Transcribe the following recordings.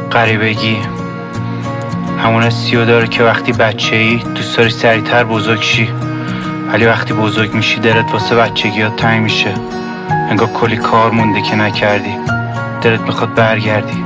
غریبگی همون حسیو داره که وقتی بچه‌ای دوست داری سریعتر بزرگ شی، ولی وقتی بزرگ میشی دلت واسه بچگیات تنگ میشه. انگار کلی کار مونده که نکردی، دلت میخواد برگردی.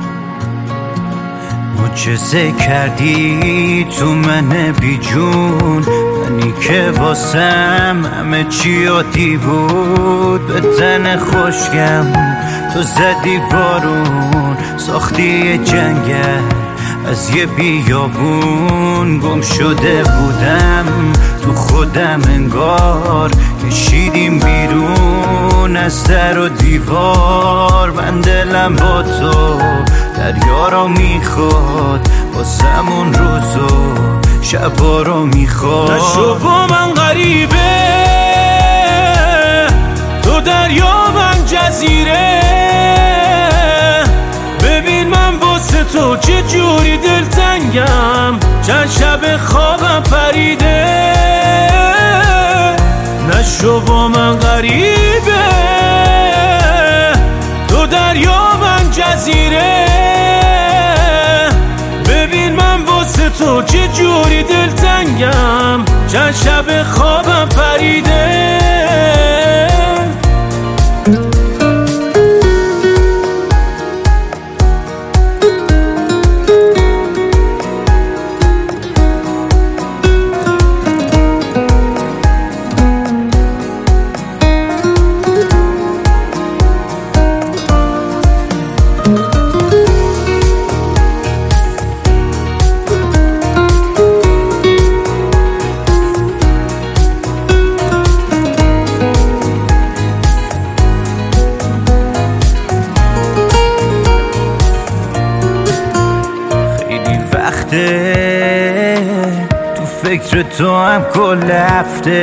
معجزه کردی تو من بی جون، منی که واسم همه چی عادی بود. به تن خوشگم تو زدی بارون، ساختی یه جنگل از یه بیابون. گم شده بودم تو خودم، انگار کشیدیم بیرون از در و دیوار. من دلم با تو دریا رو میخواد، واسمون روزو شبا رو میخواد. نشو با من غریبه، تو دریا من جزیره. ببین من واسه تو چه جوری دلتنگم، چند شب خوابم پریده. نشو با من غریبه، تو دریا من جزیره. ببین من واسه تو چه جوری دلتنگم، چند شب خوابم پریده. تو فکر تو هم کل هفته،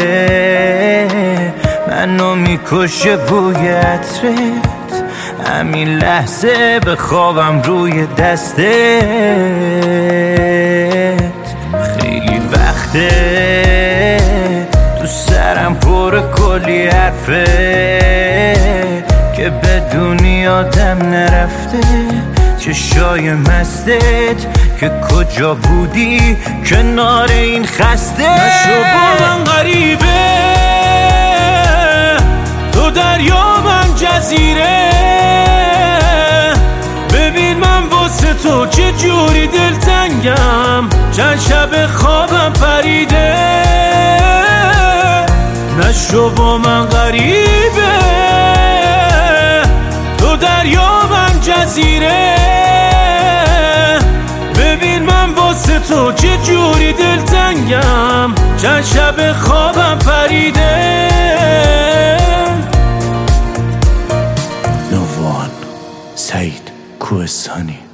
منو میکشه بوی عطرت. همین لحظه به خوابم روی دستت. خیلی وقته تو سرم پر کلی حرفه، که بدونی آدم نرفته. چشای مستت که کجا بودی کنار این خسته. نشو با من غریبه، تو دریا من جزیره. ببین من واسه تو چه جوری دلتنگم، چند شب خوابم پریده. نشو با من غریبه، تو دریا من جزیره. ببین من واسه تو چه جوری دلتنگم، چند شب خوابم پریده. نووان سعید کوهستانی.